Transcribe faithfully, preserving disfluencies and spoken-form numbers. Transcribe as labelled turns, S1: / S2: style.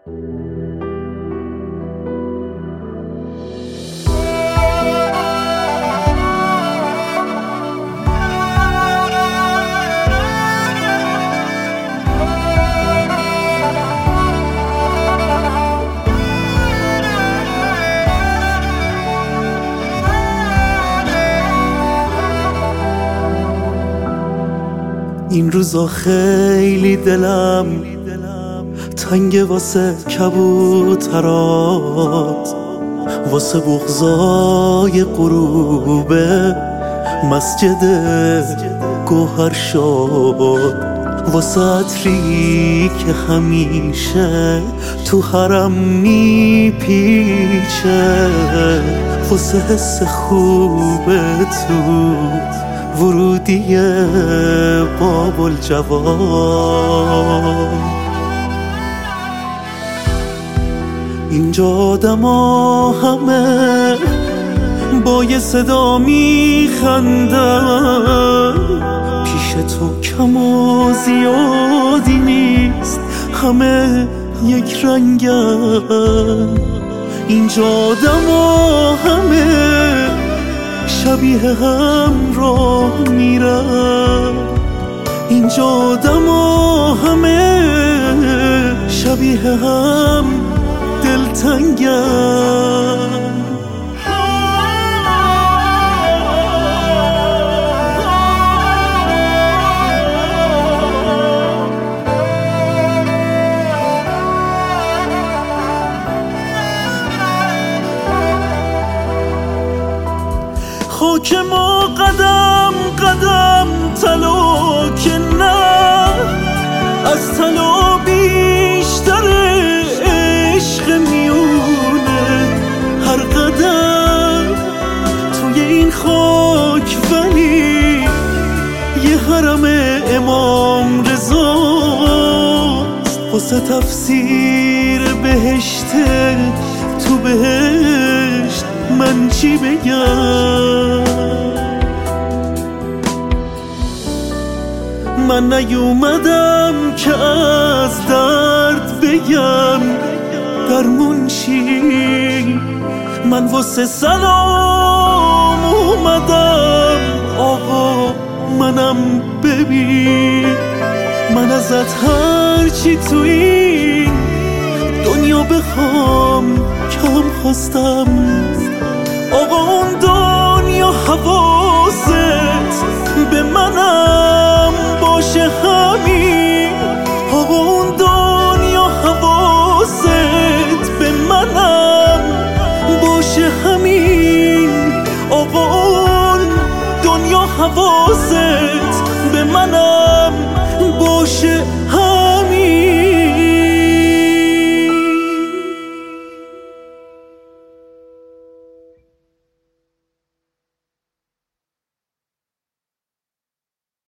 S1: این روزا خیلی دلم تنگ واسه کبوترات، واسه بغضای غروب مسجد گوهر شد، واسه عطری که همیشه تو حرم میپیچه، واسه حس خوب تو ورودی باب الجواد. اینجا آدما همه با یه صدا میخندن، پیش تو کم و زیادی نیست، همه یک رنگن. اینجا آدما همه شبیه هم راه میرن، اینجا آدما همه شبیه هم دلتنگن. خاک ما قدم قدم طلا که نه، از طلا بیشتر عشق میونه. هر قدم توی این خاک ولی یه حرم امام رضاست، واسه تفسیر بهشت تو بهشت من چی بگم؟ من نیومدم که از درد بگم درمون چی، من واسه سلام اومدم آقا منم ببین. من ازت هرچی تو این دنیا بخوام کم خواستم، آقا اون دنیا حواست به منم باشه همین، آقا اون دنیا حواست به منم باشه همین، آقا اون دنیا حواست به منم باشه